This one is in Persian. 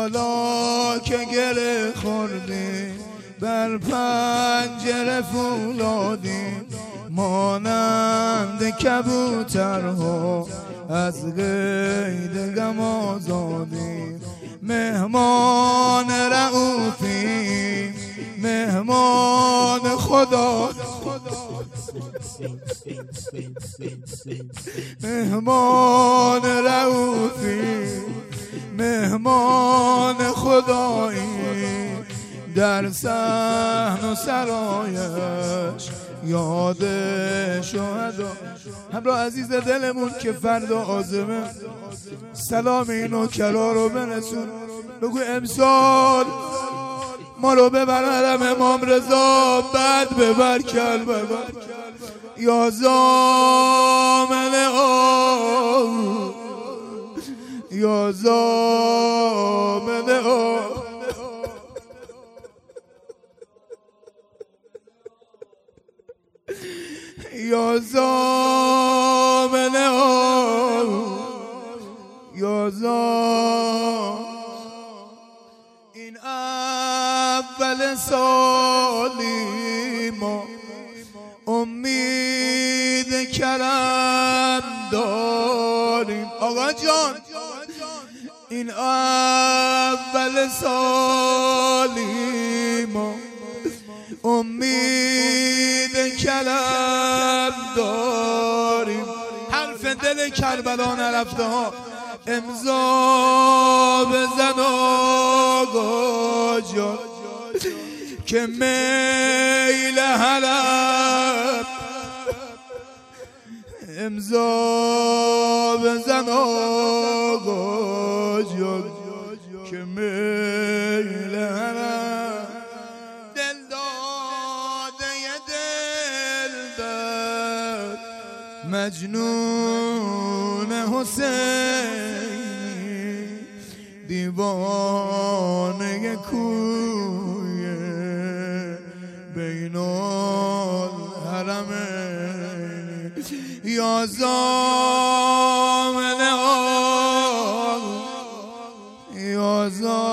حالا که گره خوردیم بر پنجره فولادیم مانند کبوترها از قید غم آزادیم مهمان رئوفیم مهمان خدا مهمان رئوفیم مهمان خدایی در صحن و سرایش یاد شهدا. همراه عزیز دلمون که فردا عازمه سلام این نوکرا رو برسون بگو امسال ما رو ببر حرم امام رضا بعد ببر کربلا یا زامن یا زامن یا زامن یا زامن این اول سالی ما امید کرم داریم آقا جان این اول سالی ما امید کرم داریم حرف دل کربلا نرفته ها امضا بزن آقا جان که میل حرم امضا بزن آقا جان که میل حرم دل داده دلبر مجنون حسین دیوانه کوی بین الحرمین یا زامن یا زامن